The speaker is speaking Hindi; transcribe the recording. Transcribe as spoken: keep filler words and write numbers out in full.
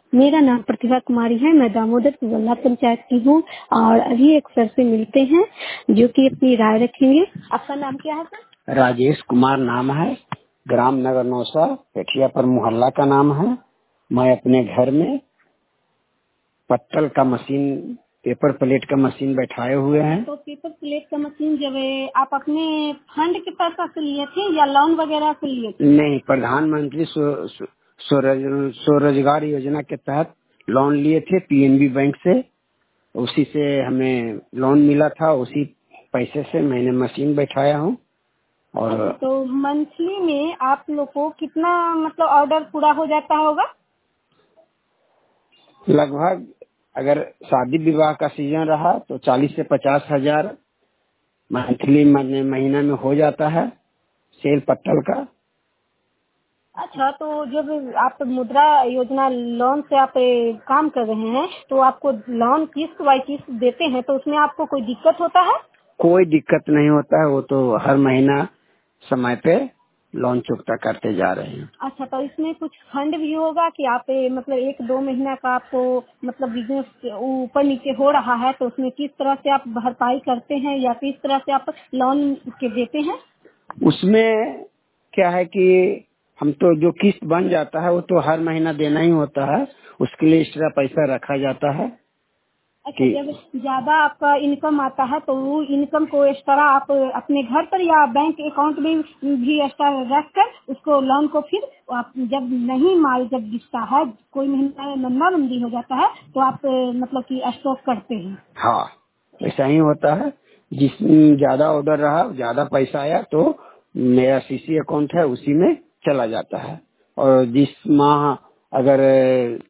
मेरा नाम प्रतिभा कुमारी है। मैं दामोदर कुल्ला पंचायत की हूँ और अभी एक सर से मिलते हैं जो कि अपनी राय रखेंगे। आपका नाम क्या है सर? राजेश कुमार नाम है। ग्राम नगर नौसा पेठिया पर मोहल्ला का नाम है। मैं अपने घर में पत्तल का मशीन, पेपर प्लेट का मशीन बैठाए हुए हैं। तो पेपर प्लेट का मशीन जब आप अपने फंड के पैसा से लिए थे या लोन वगैरह से लिए थे? नहीं, प्रधानमंत्री स्व- स्व- स्वरोज- स्वरोजगार योजना के तहत लोन लिए थे पीएनबी बैंक से। उसी से हमें लोन मिला था, उसी पैसे से मैंने मशीन बैठाया हूँ। और तो मंथली में आप लोग को कितना मतलब ऑर्डर पूरा हो जाता होगा? लगभग अगर शादी विवाह का सीजन रहा तो चालीस से पचास हजार मंथली महीना में हो जाता है सेल पत्तल का। अच्छा, तो जब आप मुद्रा योजना लोन से आप ए, काम कर रहे हैं तो आपको लोन किस्त बाई किस्त देते हैं तो उसमें आपको कोई दिक्कत होता है? कोई दिक्कत नहीं होता है, वो तो हर महीना समय पे लोन चुकता करते जा रहे हैं। अच्छा, तो इसमें कुछ फंड भी होगा कि आप ए, मतलब एक दो महीना का आपको मतलब बिजनेस ऊपर नीचे हो रहा है तो उसमें किस तरह से आप भरपाई करते हैं या किस तरह से आप लोन के देते हैं? उसमें क्या है कि हम तो जो किस्त बन जाता है वो तो हर महीना देना ही होता है, उसके लिए एक्स्ट्रा पैसा रखा जाता है। अच्छा, कि जब ज्यादा आपका इनकम आता है तो वो इनकम को एक्स्ट्रा आप अपने घर पर या बैंक अकाउंट में भी एक्स्ट्रा रख कर उसको लोन को फिर आप जब नहीं माल जब बिकता है, कोई महीना नंबर बंदी हो जाता है तो आप मतलब कि स्टॉक करते हैं। हाँ, ऐसा ही होता है। जिसमें ज्यादा ऑर्डर रहा, ज्यादा पैसा आया तो मेरा सीसी अकाउंट है उसी में चला जाता है। और जिस माह अगर